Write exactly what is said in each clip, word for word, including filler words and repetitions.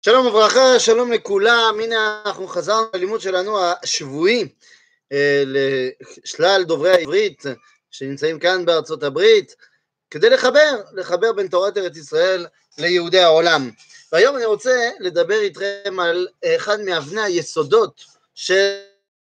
שלום וברכה, שלום לכולם. הנה אנחנו חזרנו ללימוד שלנו השבועי אה, לשלל דוברי העברית שנמצאים כאן בארצות הברית, כדי לחבר, לחבר בין תורת ארץ ישראל ליהודי העולם. והיום אני רוצה לדבר איתכם על אחד מאבני היסודות של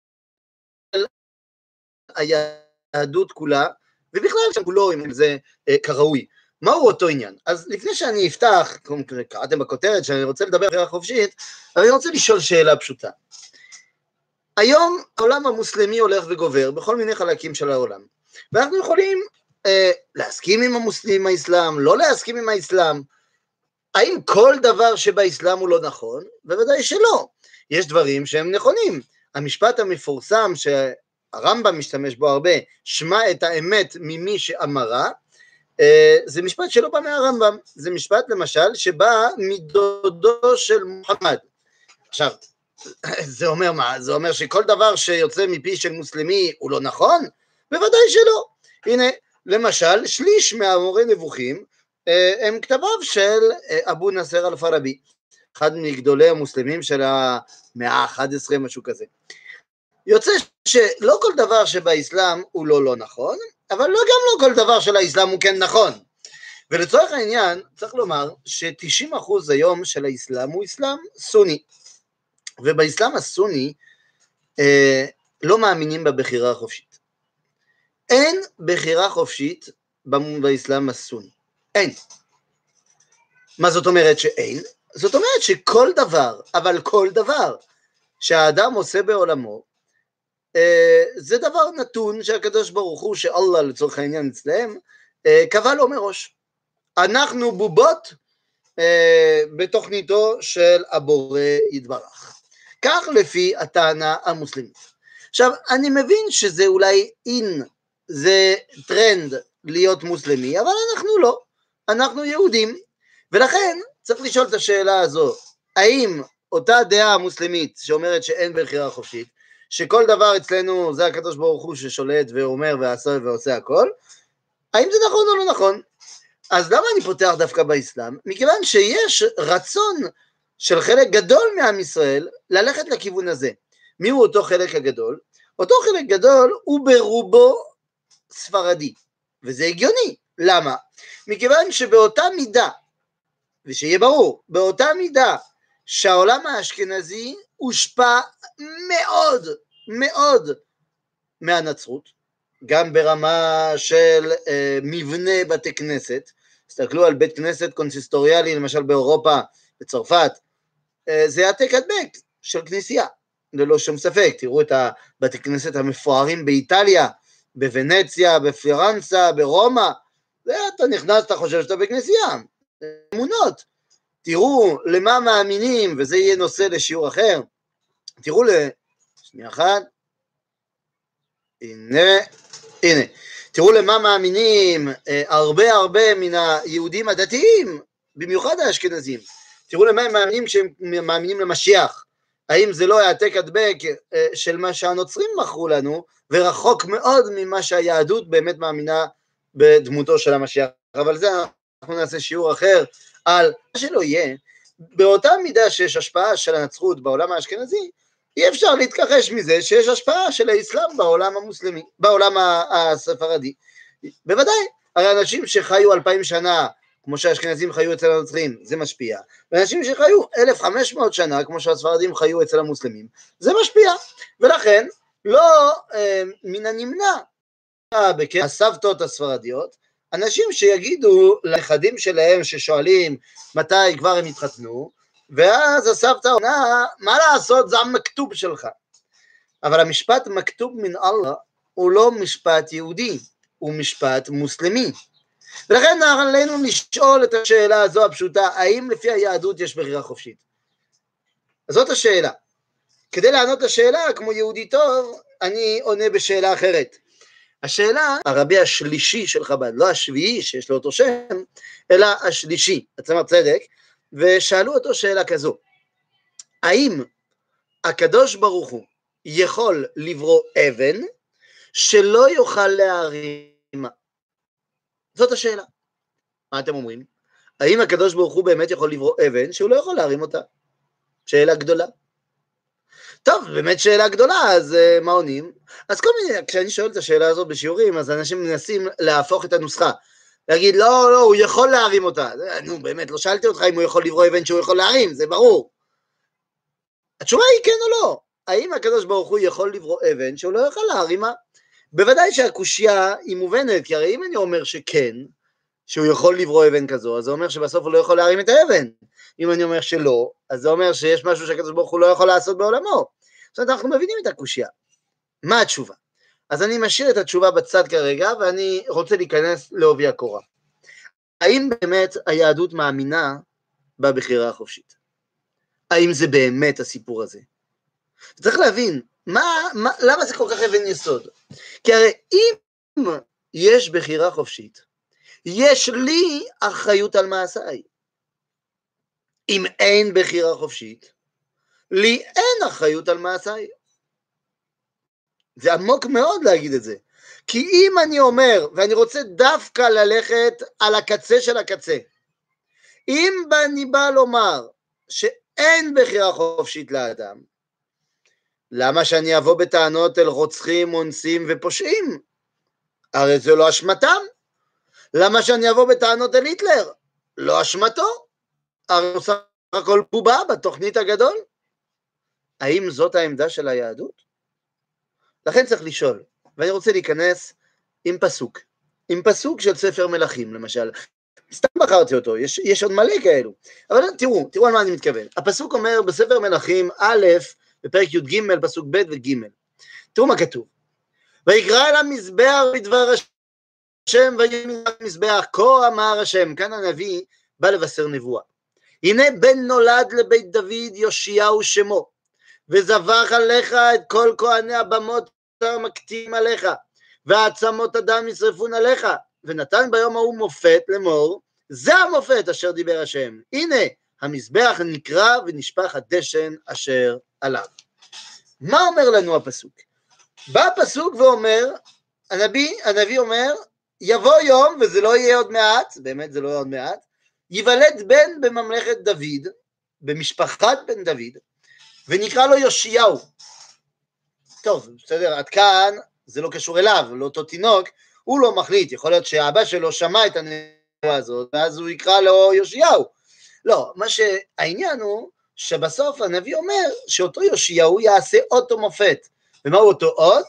היהדות כולה, ובכלל שם כולו, אם זה אה, כראוי. מהו אותו עניין? אז לפני שאני אפתח, כמו קראתם בכותרת שאני רוצה לדבר בחירה חופשית, אבל אני רוצה לשאול שאלה פשוטה. היום העולם המוסלמי הולך וגובר בכל מיני חלקים של העולם, ואנחנו יכולים אה, להסכים עם המוסלמים, האסלאם, לא להסכים עם האסלאם. האם כל דבר שבאסלאם הוא לא נכון? בוודאי שלא. יש דברים שהם נכונים. המשפט המפורסם שהרמב"ם משתמש בו הרבה, שמע את האמת ממי שאמרה, זה משפט שלא בא מהרמב"ם, זה משפט למשל שבא מדודו של מוחמד. עכשיו, זה אומר מה? זה אומר שכל דבר שיוצא מפי של מוסלמי הוא לא נכון? בוודאי שלא. הנה, למשל, שליש מהמורה נבוכים הם כתביו של אבו נאסר אל-פאראבי, אחד מגדולי המוסלמים של המאה ה-אחת עשרה, משהו כזה. יוצא שלא כל דבר שבאסלאם הוא לא לא נכון, אבל לא גם לא כל דבר של האסלאם הוא כן נכון. ולצורך העניין צריך לומר ש-תשעים אחוז היום של האסלאם הוא אסלאם סוני, ובאסלאם הסוני אה, לא מאמינים בבחירה חופשית. אין בחירה חופשית באסלאם הסוני, אין. מה זאת אומרת שאין? זאת אומרת שכל דבר, אבל כל דבר שהאדם עושה בעולמו, זה דבר נתון שהקדוש ברוך הוא, שאללה לצורך העניין אצלם, קבע לו מראש. אנחנו בובות בתוכניתו של הבורא יתברך. כך לפי הטענה המוסלמית. עכשיו, אני מבין שזה אולי אין, זה טרנד להיות מוסלמי, אבל אנחנו לא, אנחנו יהודים, ולכן צריך לשאול את השאלה הזו, האם אותה דעה המוסלמית שאומרת שאין בחירה חופשית, שכל דבר אצלנו זה הקדוש ברוך הוא ששולט ואומר ועשה ועושה הכל, האם זה נכון או לא נכון? אז למה אני פותח דווקא באסלאם? מכיוון שיש רצון של חלק גדול מעם ישראל ללכת לכיוון הזה. מי הוא אותו חלק הגדול? אותו חלק גדול הוא ברובו ספרדי, וזה הגיוני. למה? מכיוון שבאותה מידה, ושיהיה ברור, באותה מידה שהעולם האשכנזי הושפע מאוד מאוד מהנצרות, גם ברמה של אה, מבנה בתי כנסת. תסתכלו על בית כנסת קונסיסטוריאלי למשל באירופה, בצרפת, אה, זה העתק הדבק של כנסייה, ללא שום ספק. תראו את הבתי כנסת המפוארים באיטליה, בוונציה, בפלרנסה, ברומא, זה אתה נכנס, אתה חושב שאתה בכנסייה, אמונות. תראו למה מאמינים, וזה יהיה נושא לשיעור אחר. תראו ל... שנייה אחת. הנה, הנה. תראו למה מאמינים אה, הרבה הרבה מן היהודים הדתיים, במיוחד האשכנזים. תראו למה הם מאמינים כשהם מאמינים למשיח. האם זה לא העתק הדבק אה, של מה שהנוצרים מכרו לנו, ורחוק מאוד ממה שהיהדות באמת מאמינה בדמותו של המשיח. אבל זה אנחנו נעשה שיעור אחר. על מה שלא יהיה, באותה מידה שיש השפעה של הנצרות בעולם האשכנזי, אי אפשר להתכחש מזה שיש השפעה של האסלאם בעולם המוסלמי, בעולם הספרדי. בוודאי, הרי אנשים שחיו אלפיים שנה, כמו שהאשכנזים חיו אצל הנוצרים, זה משפיע. ואנשים שחיו אלף וחמש מאות שנה, כמו שהספרדים חיו אצל המוסלמים, זה משפיע. ולכן, לא אה, מן הנמנע, בקרב הסבתות הספרדיות, אנשים שיגידו לנכדים שלהם ששואלים מתי כבר הם התחתנו, ואז הסבתא עונה, מה לעשות, זה המכתוב שלך. אבל המשפט מכתוב מן אללה הוא לא משפט יהודי, הוא משפט מוסלמי. ולכן עלינו לשאול את השאלה הזו הפשוטה, האם לפי היהדות יש בחירה חופשית? אז זאת השאלה. כדי לענות לשאלה כמו יהודי טוב, אני עונה בשאלה אחרת. השאלה, הרבי השלישי של חב"ד, לא השביעי שיש לו אותו שם, אלא השלישי, עצמת צדק, ושאלו אותו שאלה כזו, האם הקדוש ברוך הוא יכול לברוא אבן שלא יוכל להרימה? זאת השאלה. מה אתם אומרים? האם הקדוש ברוך הוא באמת יכול לברוא אבן שהוא לא יכול להרים אותה? שאלה גדולה. טוב, באמת שאלה גדולה, אז uh, מה עונים? אז כל מיני, כשאני שואל את השאלה הזאת בשיעורים, אז אנשים מנסים להפוך את הנוסחה. להגיד, לא, לא, הוא יכול להרים אותה. נו, באמת, לא שאלתי אותך אם הוא יכול לברוא אבן שהוא יכול להרים, זה ברור. התשובה היא כן או לא. האם הקדוש ברוך הוא יכול לברוא אבן שהוא לא יכול להרימה? בוודאי שהקושיה היא מובנת, כי הרי אם אני אומר שכן, שהוא יכול לברוא אבן כזו, אז זה אומר שבסוף הוא לא יכול להרים את האבן. אם אני אומר שלא, אז זה אומר שיש משהו שהקדוש ברוך הוא לא יכול לעשות בעולמו. זאת אומרת, אנחנו מבינים את הקושיה. מה התשובה? אז אני משאיר את התשובה בצד כרגע, ואני רוצה להיכנס לעובי הקורה. האם באמת היהדות מאמינה בבחירה החופשית? האם זה באמת הסיפור הזה? צריך להבין, מה, מה, למה זה כל כך אבן יסוד? כי הרי אם יש בחירה חופשית, יש לי אחריות על מעשיי. אם אין בחירה חופשית, לי אין אחריות על מעשיי. זה עמוק מאוד להגיד את זה. כי אם אני אומר, ואני רוצה דווקא ללכת על הקצה של הקצה, אם אני בא לומר שאין בחירה חופשית לאדם, למה שאני אבוא בטענות אל רוצחים, אונסים ופושעים? הרי זה לא אשמתם. למה שאני אבוא בטענות אל היטלר? לא אשמתו. הרי הוא סך הכל בובה בתוכנית הגדול. האם זאת העמדה של היהדות? לכן צריך לשאול, ואני רוצה להיכנס עם פסוק, עם פסוק של ספר מלכים למשל, סתם בחרתי אותו, יש, יש עוד מלא כאלו, אבל תראו, תראו על מה אני מתכוון. הפסוק אומר בספר מלכים א', בפרק י"ג, פסוק ב' וג', תראו מה כתוב, ויקרא אל המזבח בדבר השם, ויאמר המזבח, כה אמר השם, כאן הנביא בא לבשר נבואה, הנה בן נולד לבית דוד יאשיהו שמו, וזבח עליך את כל כהני הבמות המקטים עליך, ועצמות הדם ישרפון עליך, ונתן ביום ההוא מופת לאמור, זה המופת אשר דיבר השם, הנה המזבח נקרא ונשפך הדשן אשר עליו. מה אומר לנו הפסוק? בא הפסוק ואומר, הנביא, הנביא אומר, יבוא יום, וזה לא יהיה עוד מעט, באמת זה לא יהיה עוד מעט, ייוולד בן בממלכת דוד, במשפחת בן דוד, ונקרא לו יאשיהו. טוב, בסדר, עד כאן זה לא קשור אליו, לאותו תינוק, הוא לא מחליט, יכול להיות שהאבא שלו שמע את הנבואה הזאת, ואז הוא יקרא לו יאשיהו. לא, מה שהעניין הוא, שבסוף הנביא אומר, שאותו יאשיהו יעשה אותו מופת. ומהו אותו אות?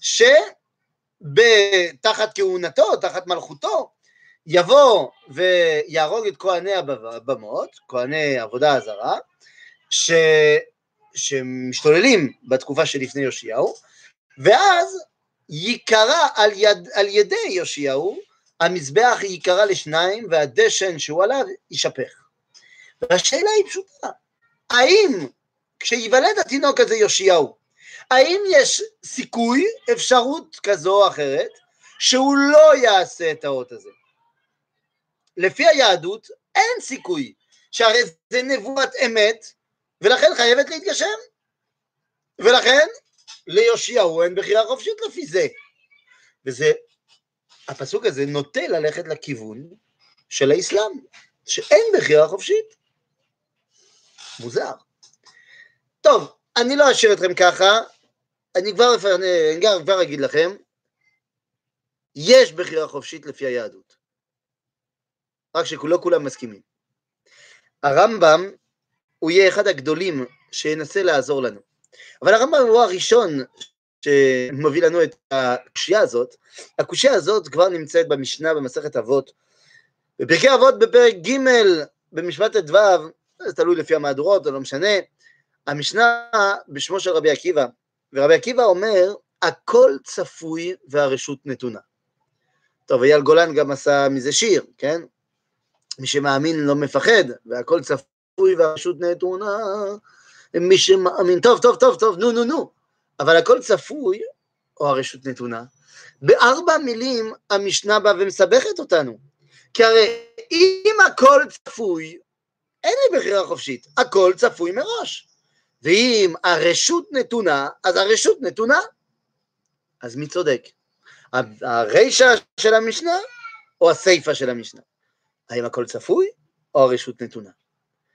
שבתחת כהונתו, תחת מלכותו, יבוא ויהרוג את כהני הבמות, כהני עבודה הזרה, ש... שמשתוללים בתקופה שלפני יאשיהו, ואז ייקרא על, יד... על ידי יאשיהו, המזבח ייקרא לשניים, והדשן שהוא עליו יישפך. והשאלה היא פשוטה, האם כשיוולד התינוק הזה יאשיהו, האם יש סיכוי, אפשרות כזו או אחרת, שהוא לא יעשה את האות הזה? לפי היהדות אין סיכוי, שהרי זה נבואת אמת, ולכן חייבת להתגשם, ולכן ליאשיהו אין בחירה חופשית לפי זה, וזה, הפסוק הזה נוטה ללכת לכיוון של האסלאם, שאין בחירה חופשית. מוזר. טוב, אני לא אשאיר אתכם ככה, אני כבר, אני כבר, כבר אגיד לכם, יש בחירה חופשית לפי היהדות, רק שכולו כולם מסכימים. הרמב"ם הוא יהיה אחד הגדולים שינסה לעזור לנו, אבל הרמב"ם הוא הראשון שמוביל לנו את הקושיה הזאת. הקושיה הזאת כבר נמצאת במשנה במסכת אבות, בפרקי אבות בפרק ג' במשפט ט"ו, זה תלוי לפי המהדורות, זה לא משנה, המשנה בשמו של רבי עקיבא, ורבי עקיבא אומר, הכל צפוי והרשות נתונה. טוב, אייל גולן גם עשה מזה שיר, כן? מי שמאמין לא מפחד, והכל צפוי והרשות נתונה, מי שמאמין, טוב, טוב, טוב, טוב, נו, נו, נו, אבל הכל צפוי, או הרשות נתונה, בארבע מילים המשנה באה ומסבכת אותנו, כי הרי אם הכל צפוי, אין לי בחירה חופשית, הכל צפוי מראש, ואם הרשות נתונה, אז הרשות נתונה, אז מי צודק? הרשע של המשנה, או הסיפה של המשנה? האם הכל צפוי, או הרשות נתונה?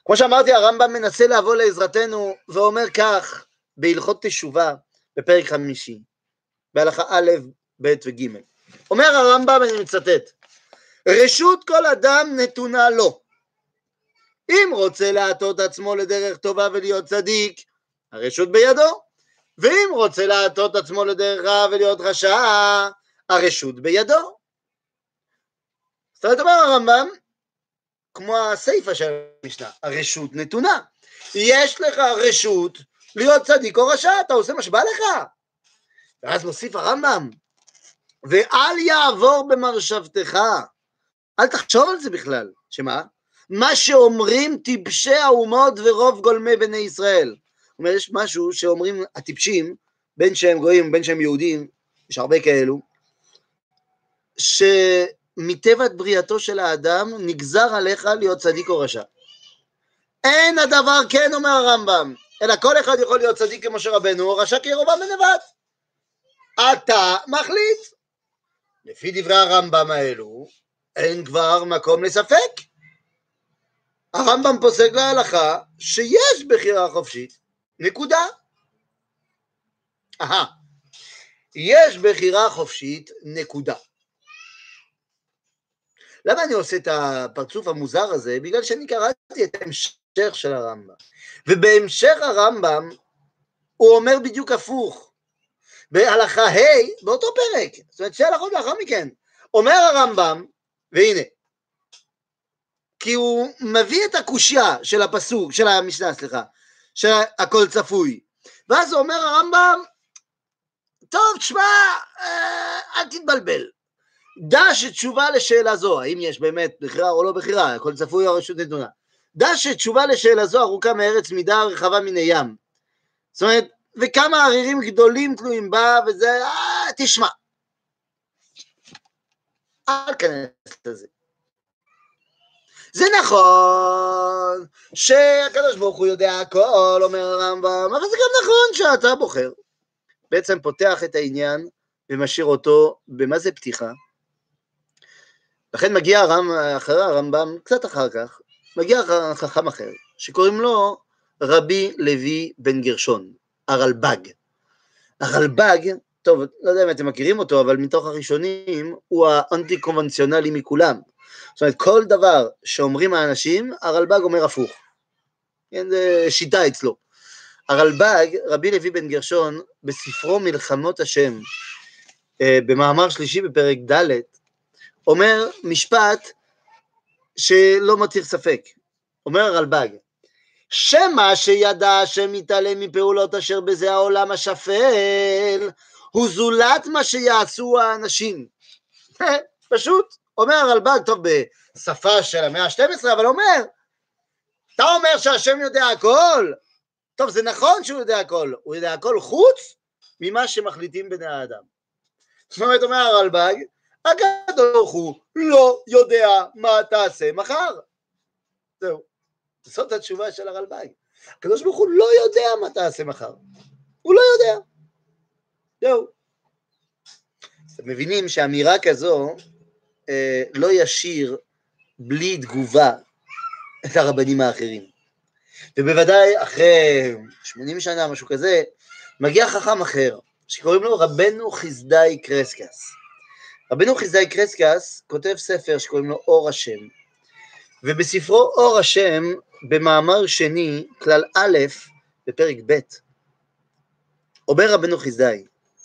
כמו שאמרתי, הרמב"ם מנסה לבוא לעזרתנו, ואומר כך, בהלכות תשובה, בפרק חמישי, בהלכה א', ב' וג'. אומר הרמב"ם, אני מצטט, רשות כל אדם נתונה לו. אם רוצה להטות עצמו לדרך טובה ולהיות צדיק, הרשות בידו. ואם רוצה להטות עצמו לדרך רע ולהיות רשע, הרשות בידו. זאת אומרת, אומר הרמב"ם, כמו הסיפא של המשנה, הרשות נתונה. יש לך רשות להיות צדיק או רשע, אתה עושה מה שבא לך. ואז מוסיף הרמב"ם, ואל יעבור במרשבתך, אל תחשוב על זה בכלל, שמה? מה שאומרים טיפשי האומות ורוב גולמי בני ישראל. זאת אומרת, יש משהו שאומרים הטיפשים, בין שהם גויים, בין שהם יהודים, יש הרבה כאלו, שמטבע בריאתו של האדם נגזר עליך להיות צדיק או רשע. אין הדבר כן, אומר הרמב"ם, אלא כל אחד יכול להיות צדיק כמשה רבנו, או רשע כירבעם בן נבט. אתה מחליט. לפי דברי הרמב"ם האלו, אין כבר מקום לספק. הרמב"ם פוסק להלכה שיש בחירה חופשית, נקודה. אהה, יש בחירה חופשית, נקודה. למה אני עושה את הפרצוף המוזר הזה? בגלל שאני קראתי את ההמשך של הרמב"ם. ובהמשך הרמב"ם הוא אומר בדיוק הפוך. בהלכה ה' באותו פרק, זאת אומרת שהלכות לאחר מכן, אומר הרמב"ם, והנה, כי הוא מביא את הקושיה של הפסוק, של המשנה, סליחה, שהכל צפוי, ואז הוא אומר הרמב"ם, טוב, תשמע, אל תתבלבל, דע שתשובה לשאלה זו, האם יש באמת בחירה או לא בחירה, הכל צפוי או רשות נתונה, דע שתשובה לשאלה זו ארוכה מארץ מידה רחבה מן הים, זאת אומרת, וכמה ערירים גדולים תלויים בה, וזה, אה, תשמע, אל כנס לזה. זה נכון שהקדוש ברוך הוא יודע הכל, אומר הרמב"ם, אבל זה גם נכון שאתה בוחר. בעצם פותח את העניין ומשאיר אותו במה זה פתיחה. לכן מגיע הרמב"ם, אחרי הרמב"ם, קצת אחר כך, מגיע חכם אחר, שקוראים לו רבי לוי בן גרשון, הרלב"ג. הרלב"ג, טוב, לא יודע אם אתם מכירים אותו, אבל מתוך הראשונים הוא האנטי קונבנציונלי מכולם. זאת אומרת, כל דבר שאומרים האנשים, הרלב"ג אומר הפוך. כן, זה שיטה אצלו. הרלב"ג, רבי לוי בן גרשון, בספרו מלחמות השם, במאמר שלישי בפרק ד', אומר משפט שלא מתיר ספק. אומר הרלב"ג, שמה שידע שמתעלם מפעולות אשר בזה העולם השפל, הוא זולת מה שיעשו האנשים. פשוט, אומר הרלב"ג, טוב, בשפה של המאה ה-שתים עשרה, אבל אומר, אתה אומר שהשם יודע הכל? טוב, זה נכון שהוא יודע הכל, הוא יודע הכל חוץ ממה שמחליטים בני האדם. זאת אומרת, אומר הרלב"ג, הקדוש ברוך הוא לא יודע מה תעשה מחר. זהו, זאת התשובה של הרלב"ג. הקדוש ברוך הוא לא יודע מה תעשה מחר. הוא לא יודע. זהו. אתם מבינים שאמירה כזו אה, לא ישיר בלי תגובה את הרבנים האחרים. ובוודאי אחרי שמונים שנה, משהו כזה, מגיע חכם אחר, שקוראים לו רבנו חסדאי קרסקס. רבנו חסדאי קרסקס כותב ספר שקוראים לו אור השם, ובספרו אור השם, במאמר שני, כלל א', בפרק ב', אומר רבנו חסדאי,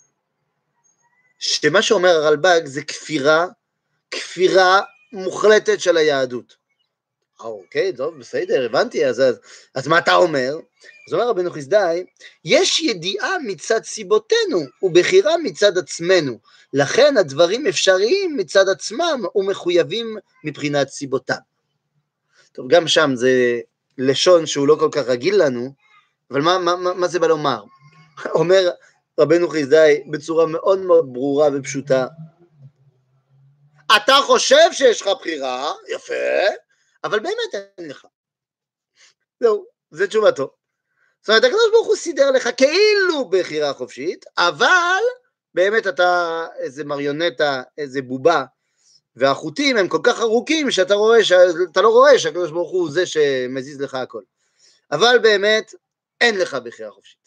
שמה שאומר הרלב"ג זה כפירה, כפירה מוחלטת של היהדות. אוקיי, טוב, בסדר, הבנתי, אז, אז, אז מה אתה אומר? אז אומר רבנו חסדאי, יש ידיעה מצד סיבותינו, ובחירה מצד עצמנו, לכן הדברים אפשריים מצד עצמם, ומחויבים מבחינת סיבותם. טוב, גם שם זה לשון שהוא לא כל כך רגיל לנו, אבל מה, מה, מה, מה זה בא לומר? אומר רבנו חסדאי בצורה מאוד מאוד ברורה ופשוטה, אתה חושב שיש לך בחירה, יפה, אבל באמת אין לך. זהו, זה תשובתו. זאת אומרת, הקדוש ברוך הוא סידר לך כאילו בחירה חופשית, אבל באמת אתה איזה מריונטה, איזה בובה, והחוטים הם כל כך ארוכים שאתה רואה, שאתה לא רואה שהקדוש ברוך הוא זה שמזיז לך הכל. אבל באמת אין לך בחירה חופשית.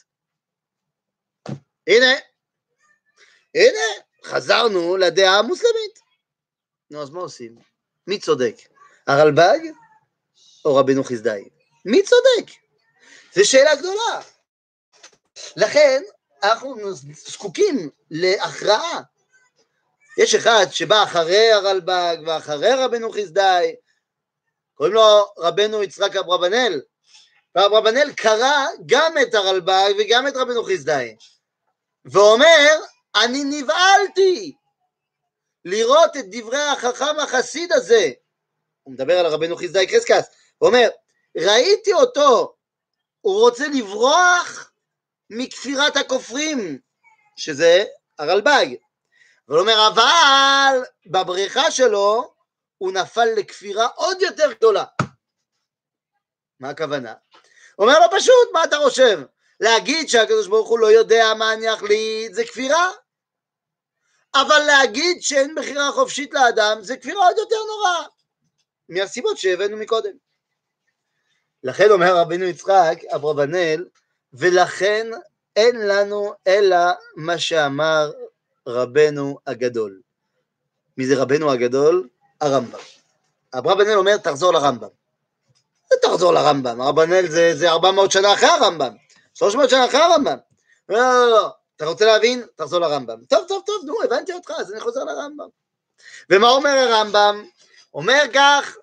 הנה, הנה, חזרנו לדעה המוסלמית. נו, אז מה עושים? מי צודק? הרלב"ג או רבנו חסדאי? מי צודק? זו שאלה גדולה. לכן אנחנו זקוקים להכרעה. יש אחד שבא אחרי הרלב"ג ואחרי רבנו חסדאי, קוראים לו רבנו יצחק אברבנאל, ואברבנאל קרא גם את הרלב"ג וגם את רבנו חסדאי, ואומר, אני נבהלתי לראות את דברי החכם החסיד הזה, הוא מדבר על רבנו חסדאי קרסקס, הוא אומר, ראיתי אותו, הוא רוצה לברוח מכפירת הכופרים, שזה הרלב"ג, והוא אומר, אבל בבריחה שלו, הוא נפל לכפירה עוד יותר גדולה. מה הכוונה? הוא אומר לו פשוט, מה אתה חושב? להגיד שהקדוש ברוך הוא לא יודע מה אני אחליט, זה כפירה? אבל להגיד שאין בחירה חופשית לאדם, זה כפירה עוד יותר נורא. מהסיבות שהבאנו מקודם. לכן אומר רבינו יצחק אברבנאל, ולכן אין לנו אלא מה שאמר רבנו הגדול. מי זה רבנו הגדול? הרמב"ם. אברבנאל אומר, תחזור לרמב"ם. זה תחזור לרמב"ם. אברבנאל זה, זה ארבע מאות שנה אחרי הרמב"ם. שלוש מאות שנה אחרי הרמב"ם. לא, לא, לא. אתה רוצה להבין? תחזור לרמב"ם. טוב, טוב, טוב, נו, הבנתי אותך, אז אני חוזר לרמב"ם. ומה אומר הרמב"ם? אומר כך,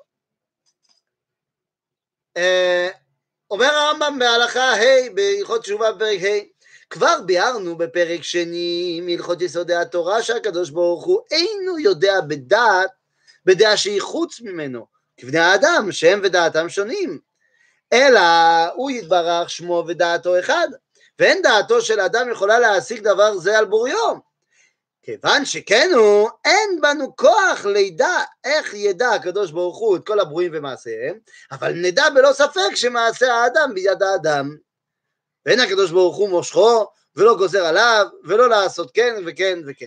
אה, אומר הרמב"ם בהלכה ה' בהלכות תשובה בפרק ה', כבר ביארנו בפרק שני מהלכות יסודי התורה שהקדוש ברוך הוא אינו יודע בדעת, בדעה שהיא חוץ ממנו, כבני האדם שהם ודעתם שונים, אלא הוא יתברך שמו ודעתו אחד, ואין דעתו של אדם יכולה להשיג דבר זה על בוריו, כיוון שכן הוא, אין בנו כוח לידע איך ידע הקדוש ברוך הוא את כל הברואים ומעשיהם, אבל נדע בלא ספק שמעשה האדם ביד האדם, ואין הקדוש ברוך הוא מושכו ולא גוזר עליו ולא לעשות כן וכן וכן.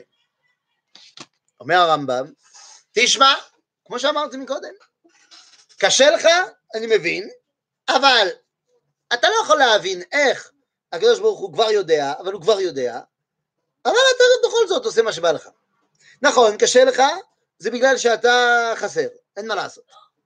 אומר הרמב"ם, תשמע, כמו שאמרתי מקודם, קשה לך, אני מבין, אבל אתה לא יכול להבין איך הקדוש ברוך הוא כבר יודע, אבל הוא כבר יודע, אבל אתה בכל זאת עושה מה שבא לך. נכון, קשה לך, זה בגלל שאתה חסר, אין מה לעשות.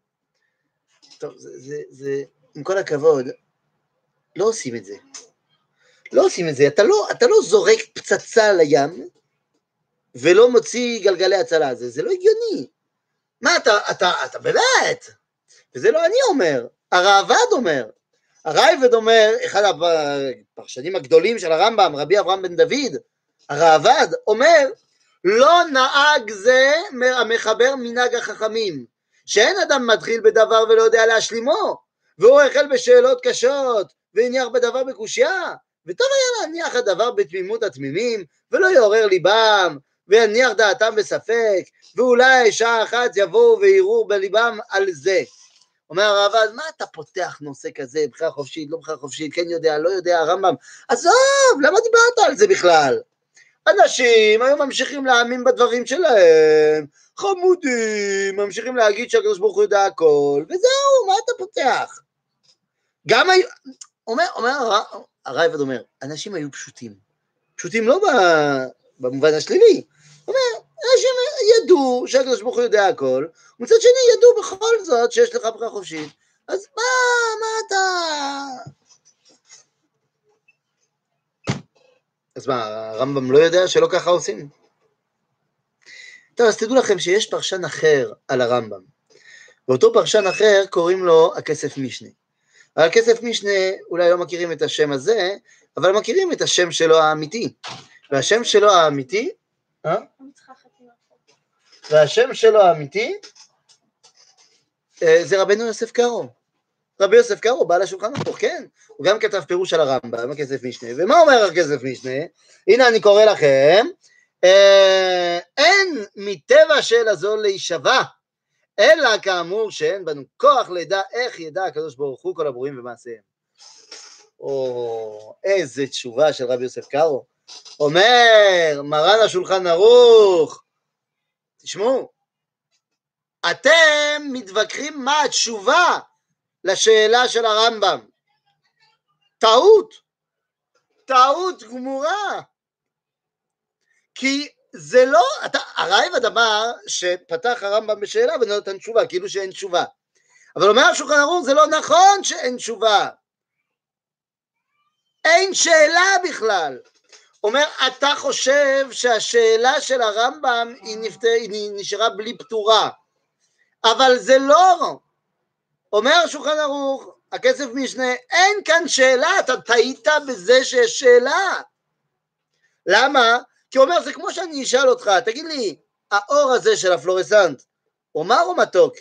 טוב, זה, זה, זה, עם כל הכבוד, לא עושים את זה. לא עושים את זה, אתה לא, אתה לא זורק פצצה לים, ולא מוציא גלגלי הצלה, זה, זה לא הגיוני. מה, אתה, אתה, אתה באמת? וזה לא אני אומר, הרעב"ד אומר. הרייבד אומר, אחד הפרשנים הגדולים של הרמב"ם, רבי אברהם בן דוד, הרעב"ד אומר, לא נהג זה המחבר מנהג החכמים, שאין אדם מתחיל בדבר ולא יודע להשלימו, והוא החל בשאלות קשות, והניח בדבר בקושיה, וטוב היה להניח הדבר בתמימות התמימים, ולא יעורר ליבם, ויניח דעתם בספק, ואולי שעה אחת יבואו ויראו בליבם על זה. אומר הרעב"ד, מה אתה פותח נושא כזה, בחירה חופשית, לא בחירה חופשית, כן יודע, לא יודע, הרמב"ם, עזוב, למה דיברת על זה בכלל? אנשים היו ממשיכים להאמין בדברים שלהם, חמודים, ממשיכים להגיד שהקדוש ברוך הוא יודע הכל, וזהו, מה אתה פותח? גם היו, אומר, אומר, הרייבד אומר, אנשים היו פשוטים, פשוטים לא במובן השלילי, אומר, אנשים ידעו שהקדוש ברוך הוא יודע הכל, ומצד שני ידעו בכל זאת שיש לך בחירה חופשית, אז מה, מה אתה... אז מה, הרמב"ם לא יודע שלא ככה עושים? טוב, אז תדעו לכם שיש פרשן אחר על הרמב"ם, ואותו פרשן אחר קוראים לו הכסף משנה. על הכסף משנה אולי לא מכירים את השם הזה, אבל מכירים את השם שלו האמיתי. והשם שלו האמיתי, אה? והשם שלו האמיתי, זה רבנו יוסף קארו. רבי יוסף קארו, בעל השולחן ערוך, כן. הוא גם כתב פירוש על הרמב"ם, הכסף משנה. ומה אומר הכסף משנה? הנה אני קורא לכם, אה, אין מטבע של הזול להישבע, אלא כאמור שאין בנו כוח לדע איך ידע הקדוש ברוך הוא כל הברואים ומעשיהם. או, איזה תשובה של רבי יוסף קארו. אומר, מרן השולחן ערוך, תשמעו, אתם מתווכחים מה התשובה לשאלה של הרמב"ם. טעות, טעות גמורה. כי זה לא, אתה, הרייבד אמר שפתח הרמב"ם בשאלה ונותן תשובה, כאילו שאין תשובה. אבל אומר השולחן ערוך, זה לא נכון שאין תשובה. אין שאלה בכלל. אומר, אתה חושב שהשאלה של הרמב"ם היא, נפת... היא נשארה בלי פתורה. אבל זה לא. אומר השולחן ערוך, הכסף משנה, אין כאן שאלה, אתה טעית בזה שיש שאלה. למה? כי הוא אומר, זה כמו שאני אשאל אותך, תגיד לי, האור הזה של הפלורסנט, הוא מר או מתוק?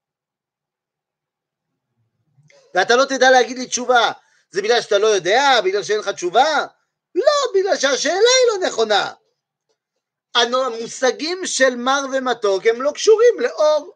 ואתה לא תדע להגיד לי תשובה, זה בגלל שאתה לא יודע, בגלל שאין לך תשובה? לא, בגלל שהשאלה היא לא נכונה. המושגים של מר ומתוק הם לא קשורים לאור.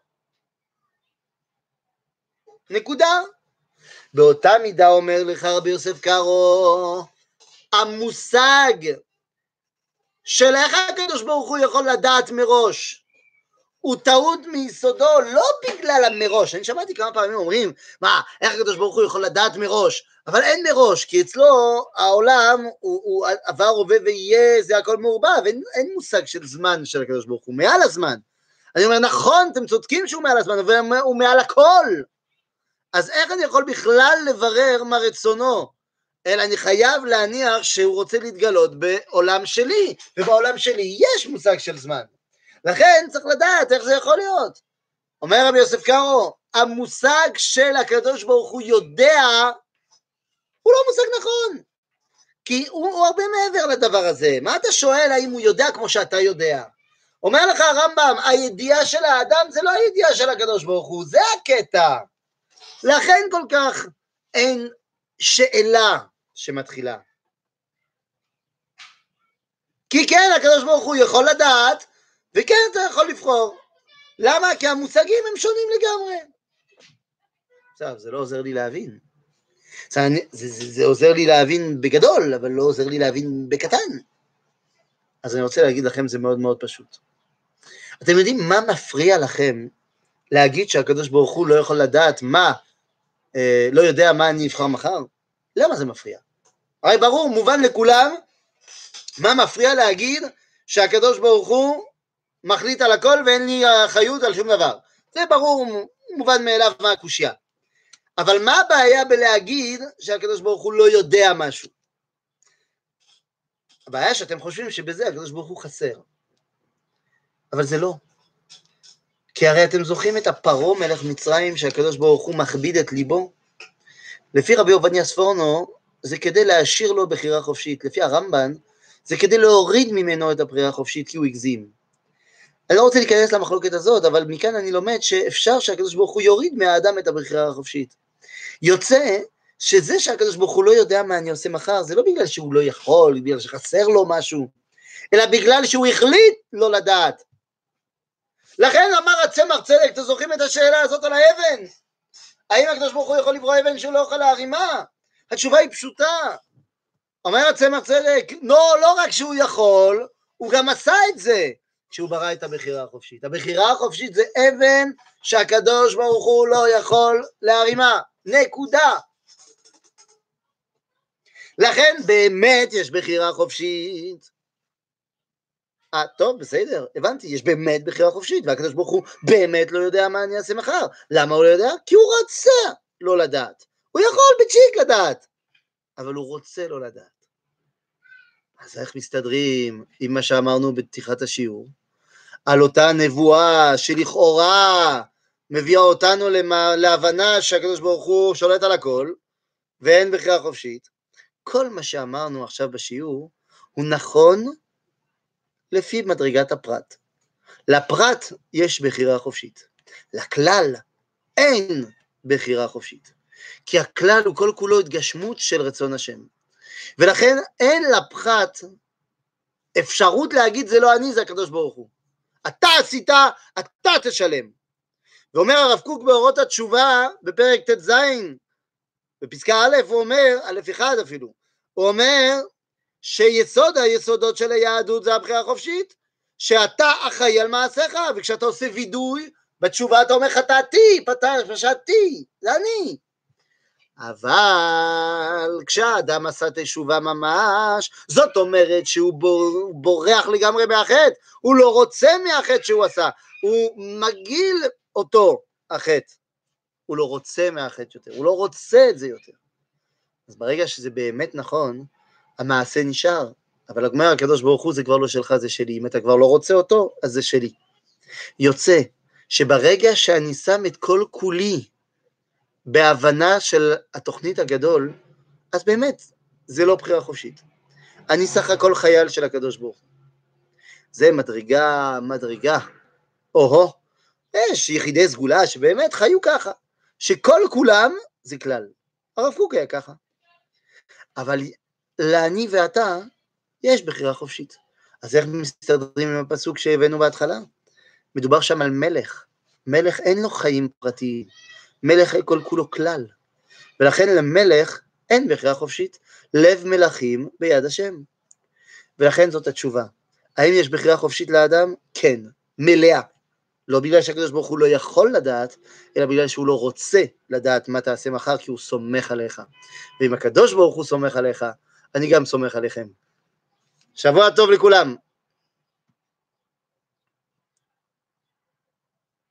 נקודה. באותה מידה אומר לך רבי יוסף קארו, המושג של איך הקדוש ברוך הוא יכול לדעת מראש, הוא טעות מיסודו, לא בגלל המראש. אני שמעתי כמה פעמים אומרים, מה, איך הקדוש ברוך הוא יכול לדעת מראש? אבל אין מראש, כי אצלו העולם הוא, הוא עבר, הווה ויהיה, זה הכל מעורבב, אין, אין מושג של זמן של הקדוש ברוך הוא, מעל הזמן. אני אומר, נכון, אתם צודקים שהוא מעל הזמן, אבל הוא מעל הכל. אז איך אני יכול בכלל לברר מה רצונו? אלא אני חייב להניח שהוא רוצה להתגלות בעולם שלי, ובעולם שלי יש מושג של זמן. לכן צריך לדעת איך זה יכול להיות. אומר רבי יוסף קארו, המושג של הקדוש ברוך הוא יודע, הוא לא מושג נכון. כי הוא, הוא הרבה מעבר לדבר הזה. מה אתה שואל האם הוא יודע כמו שאתה יודע? אומר לך הרמב"ם, הידיעה של האדם זה לא הידיעה של הקדוש ברוך הוא, זה הקטע. לכן כל כך אין שאלה שמתחילה. כי כן, הקדוש ברוך הוא יכול לדעת, וכן אתה יכול לבחור. למה? כי המושגים הם שונים לגמרי. עכשיו, זה לא עוזר לי להבין. זה, זה, זה, זה עוזר לי להבין בגדול, אבל לא עוזר לי להבין בקטן. אז אני רוצה להגיד לכם, זה מאוד מאוד פשוט. אתם יודעים מה מפריע לכם להגיד שהקדוש ברוך הוא לא יכול לדעת מה, אה, לא יודע מה אני אבחר מחר? למה זה מפריע? הרי ברור, מובן לכולם, מה מפריע להגיד שהקדוש ברוך הוא מחליט על הכל ואין לי אחריות על שום דבר. זה ברור, מובן מאליו מה הקושיה. אבל מה הבעיה בלהגיד שהקדוש ברוך הוא לא יודע משהו? הבעיה שאתם חושבים שבזה הקדוש ברוך הוא חסר. אבל זה לא. כי הרי אתם זוכרים את הפרעה מלך מצרים שהקדוש ברוך הוא מכביד את ליבו? לפי רבי עובדיה ספורנו, זה כדי להשאיר לו בחירה חופשית. לפי הרמב"ן, זה כדי להוריד ממנו את הבחירה החופשית, כי הוא הגזים. אני לא רוצה להיכנס למחלוקת הזאת, אבל מכאן אני לומד שאפשר שהקדוש ברוך הוא יוריד מהאדם את הבחירה החופשית. יוצא שזה שהקדוש ברוך הוא לא יודע מה אני עושה מחר, זה לא בגלל שהוא לא יכול, בגלל שחסר לו משהו, אלא בגלל שהוא החליט לא לדעת. לכן אמר הצמח צדק, אתם זוכרים את השאלה הזאת על האבן? האם הקדוש ברוך הוא יכול לברוא אבן שהוא לא יכול להרימה? התשובה היא פשוטה. אומר הצמח צדק, לא, לא רק שהוא יכול, הוא גם עשה את זה, כשהוא ברא את הבחירה החופשית. הבחירה החופשית זה אבן שהקדוש ברוך הוא לא יכול להרימה. נקודה. לכן באמת יש בחירה חופשית. אה, טוב, בסדר, הבנתי, יש באמת בחירה חופשית, והקדוש ברוך הוא באמת לא יודע מה אני אעשה מחר. למה הוא לא יודע? כי הוא רוצה לא לדעת. הוא יכול בצ'יק לדעת, אבל הוא רוצה לא לדעת. אז איך מסתדרים עם מה שאמרנו בפתיחת השיעור? על אותה נבואה שלכאורה מביאה אותנו למה, להבנה שהקדוש ברוך הוא שולט על הכל, ואין בחירה חופשית. כל מה שאמרנו עכשיו בשיעור הוא נכון לפי מדרגת הפרט. לפרט יש בחירה חופשית, לכלל אין בחירה חופשית, כי הכלל הוא כל כולו התגשמות של רצון השם, ולכן אין לפרט אפשרות להגיד זה לא אני, זה הקדוש ברוך הוא. אתה עשית, אתה תשלם. ואומר הרב קוק באורות התשובה בפרק ט' ז' בפסקה א', הוא אומר, א' אחד אפילו, הוא אומר שיסוד היסודות של היהדות זה הבחירה החופשית, שאתה אחראי על מעשיך, וכשאתה עושה וידוי בתשובה אתה אומר חטאתי, פשעתי, זה אני. אבל כשהאדם עשה תשובה ממש, זאת אומרת שהוא בורח לגמרי מהחטא, הוא לא רוצה מהחטא שהוא עשה, הוא מגיל אותו החטא, הוא לא רוצה מהחטא יותר, הוא לא רוצה את זה יותר. אז ברגע שזה באמת נכון, המעשה נשאר, אבל אומר הקדוש ברוך הוא זה כבר לא שלך, זה שלי, אם אתה כבר לא רוצה אותו, אז זה שלי. יוצא שברגע שאני שם את כל כולי, בהבנה של התוכנית הגדול, אז באמת, זה לא בחירה חופשית. אני סך הכל חייל של הקדוש ברוך הוא. זה מדרגה, מדרגה. או-הו, יש יחידי סגולה שבאמת חיו ככה, שכל כולם זה כלל. הרב קוק היה ככה. אבל לעני ואתה, יש בחירה חופשית. אז איך מסתדרים עם הפסוק שהבאנו בהתחלה? מדובר שם על מלך. מלך אין לו חיים פרטיים. מלך כל כולו כלל, ולכן למלך אין בחירה חופשית, לב מלכים ביד השם, ולכן זאת התשובה. האם יש בחירה חופשית לאדם? כן, מלאה, לא בגלל שהקדוש ברוך הוא לא יכול לדעת, אלא בגלל שהוא לא רוצה לדעת מה תעשה מחר, כי הוא סומך עליך, ואם הקדוש ברוך הוא סומך עליך, אני גם סומך עליכם. שבוע טוב לכולם.